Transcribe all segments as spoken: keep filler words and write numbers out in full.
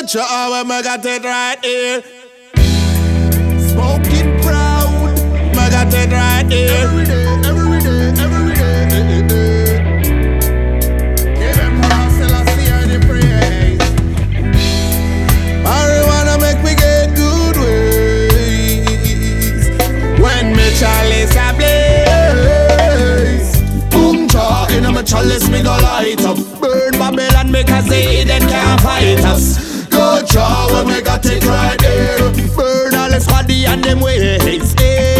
Good job when we got it right here. Smoking proud, we got it right here. Every day, every day, every day. Give him Selassie and the praise. Marijuana make me get good ways. When me chalice a blaze, boom cha in my chalice me go light up. Burn Babylon because they then can't fight us. Good job when we got it right here. Burn all his body and them ways.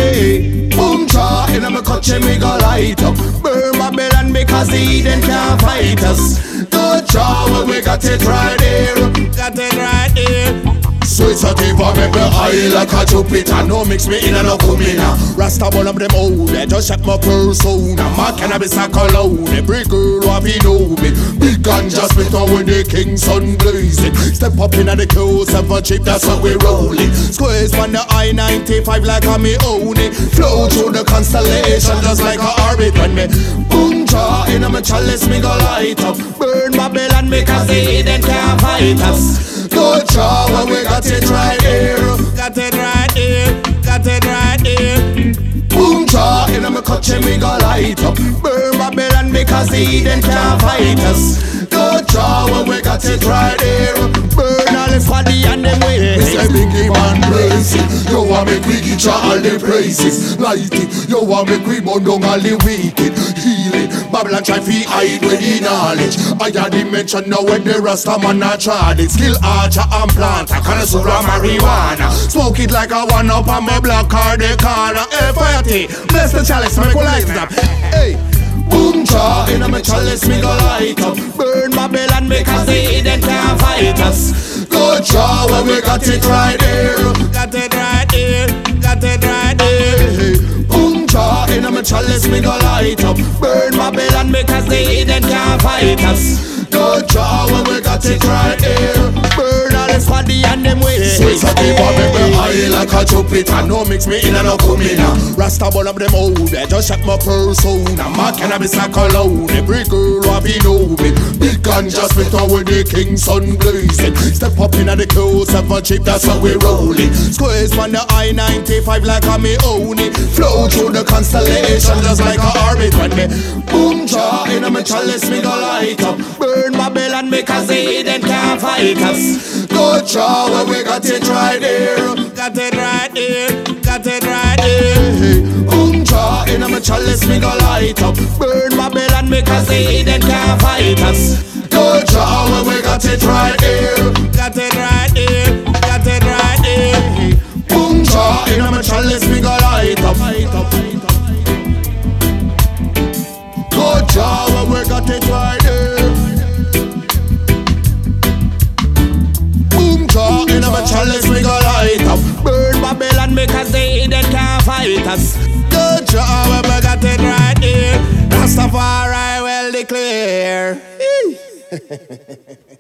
Hey. Boom cha in my country me go light up. Burn Babylon because they then can't fight us. Good job when we got it right here. Got it right here. Sweet sativa make me high like a Jupiter. No mix me in and no come in. Rasta ball up them old. Just check my persona. My cannabis a cologne. Every girl want me know me. Big ganja spit on when the king sun blazing. Step up in the clothes of a chip, that's how we rolling. Squares on the I ninety-five like I me own it. Flow through the constellation just like a orbit. When me boom cha in my chalice me go light up. Burn Babylon because they then can't fight us. Good job when we got it right here. Got it right here. Got it right here. Boom cha in my country me go light up. Burn Babylon because they then can't fight us. Good job when we got it right here. Burn all his body and them ways. It's a biggie man blazing. You want me quick each all the praises. Light it. You want me quick burn down all the wicked. Heal it. Babylon try to hide with the knowledge. I had the mention now when the Rasta man a tried it. Skill archer and planter, connoisseur marijuana. Smoke it like I one up on my block or the corner. Hey, fire tea, bless the chalice, make we light it up. Hey, boom cha in my chalice, me go light up. Burn Babylon because they then can't fight us. Good cha when we got it right here. Got it right here, got it right here. Boom cha in my chalice, me go light up. Burn Babylon because they then can't fight us. Good job when we got it right here. Burn all his body and them ways. Sweet sativa make me high like a Jupiter. No mix me in and no come in. Rasta ball up them old. Just check my persona. My cannabis a cologne. Every girl want me know me. Big ganja spit on with the king sun blazing. Step up in the clothes of a chip, that's how we rolling. Squares on the I ninety-five like I me own it. Flow through the constellation just like a orbit. When me boom cha in my chalice me go light up. Burn Babylon because they then can't fight us. Good job when we got it right here. Got it right here. Got it right here. Boom cha in my chalice me go light up. Burn Babylon because they then can't fight us. Good job when we got it right here. Got it right here. Got it right here. Boom cha in my chalice me go light up. Good job when we got it right here. In my chalice we go light up. Burn Babylon because they then can't fight us. Good job when we got it right here. Rastafari well declare.